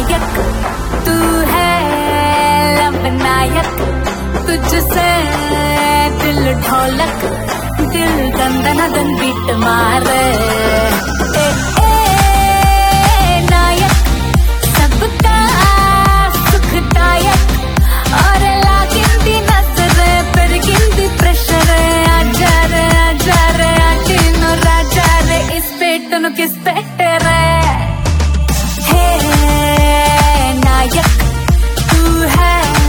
नायक तू है लब नायक तुझसे दिल ढोलक दिल दंदन दन बीट मारे नायक सबका सुखदायक और लागिंदी नजर पेरिगिंदी प्रेशर आजा रे आटीनो राजा रे इस पेटनु किस పెట్టరే हे नायक तू है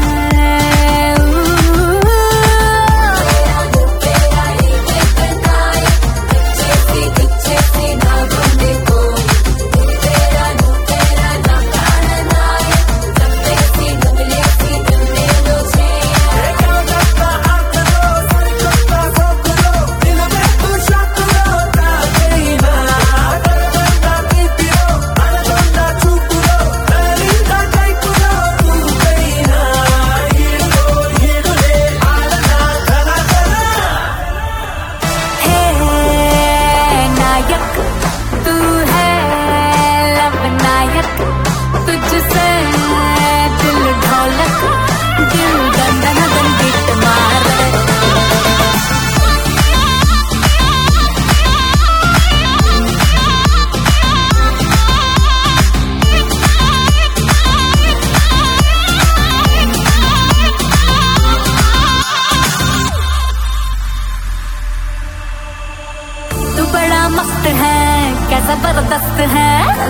तुझसे दिल ढोलक दिल दंदन दन बीट मारे तू बड़ा मस्त है क्या जबरदस्त है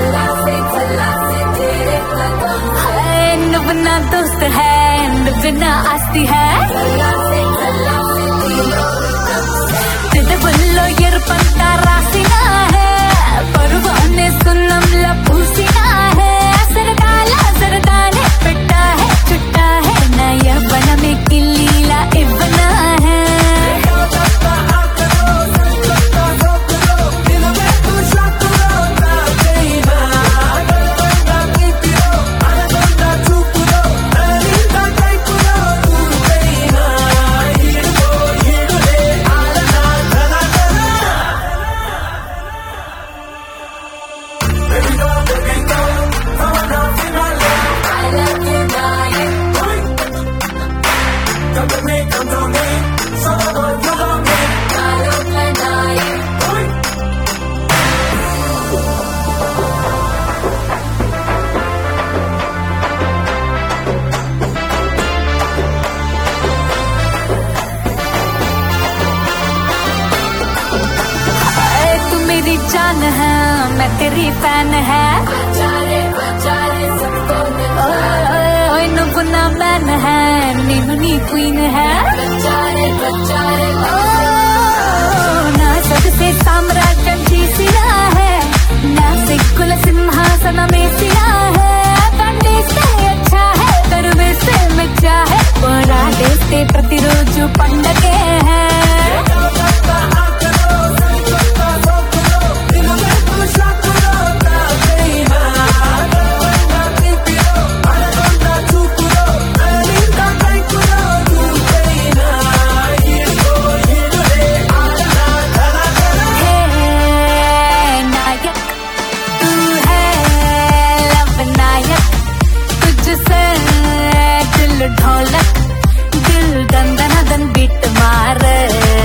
नुबना दोस्त है नुबना आस्ती है तिदबुल्लो ఎరుపంతా రాసిన है పరువానే సున్నంలా పూసిన है సరదానే పెట్టా है చుట్టా है నయ వనమే కిల్లీలా ఇవ్వనా है जान है मैं तेरी फैन है ओए नुबना मैन है नीनुनी क्वीन है ना सबसे साम्राज्यम जीसिया है ना सिकुल सिंहासन में सिया है कंडे से अच्छा है दरवे से मचा है पूरा देश से प्रतिरोज पंडगे है ढोलक दिल दंदन दन बीट मारे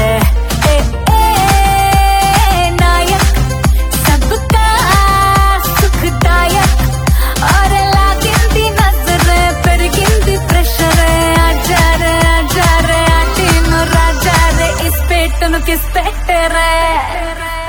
नायक सबका सुखदायक और लागिंदी नजर पेरिगिंदी प्रेशर आजा रे आटीनो राजा रे इस पेटनु किस పెట్టరే